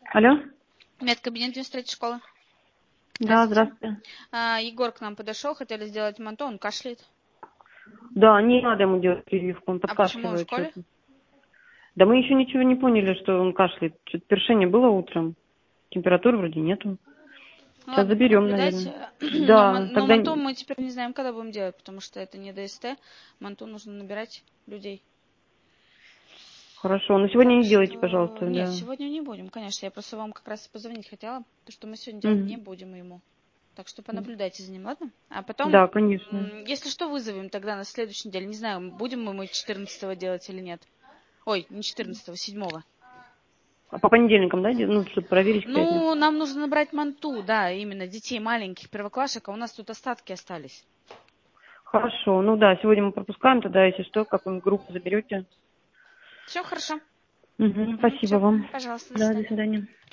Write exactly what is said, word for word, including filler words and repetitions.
Алло? Медкабинет девяносто третьей школы. Да, Здравствуйте. здравствуйте. А, Егор к нам подошел, хотели сделать манто, он кашляет. Да, не надо ему делать прививку, он А почему он в подкашливает школе? что-то. Да мы еще ничего не поняли, что он кашляет. Что-то першение было утром. Температуры вроде нету. Ну, Сейчас ладно, заберем, понаблюдайте. наверное. Но, Да, ман- но тогда... манто мы теперь не знаем, когда будем делать, потому что это не ДСТ. Манто нужно набирать людей. Хорошо, но сегодня Так не делайте, что... пожалуйста, Нет, да. сегодня не будем, конечно. Я просто вам как раз позвонить хотела, потому что мы сегодня делать не Мгм. будем ему. Так что понаблюдайте за ним, ладно? А потом, Да, конечно. м, если что, вызовем тогда на следующей неделе. Не знаю, будем мы четырнадцатого делать или нет. Ой, не четырнадцатого, седьмого. А по понедельникам, да, де- ну, чтобы проверить в пятницу? Ну, нам нужно набрать манту, да, именно детей маленьких, первоклашек, а у нас тут остатки остались. Хорошо, ну да, сегодня мы пропускаем, тогда, если что, какую-нибудь группу заберете. Все хорошо. Угу, Угу, спасибо все, вам. пожалуйста, до Да, до свидания. свидания.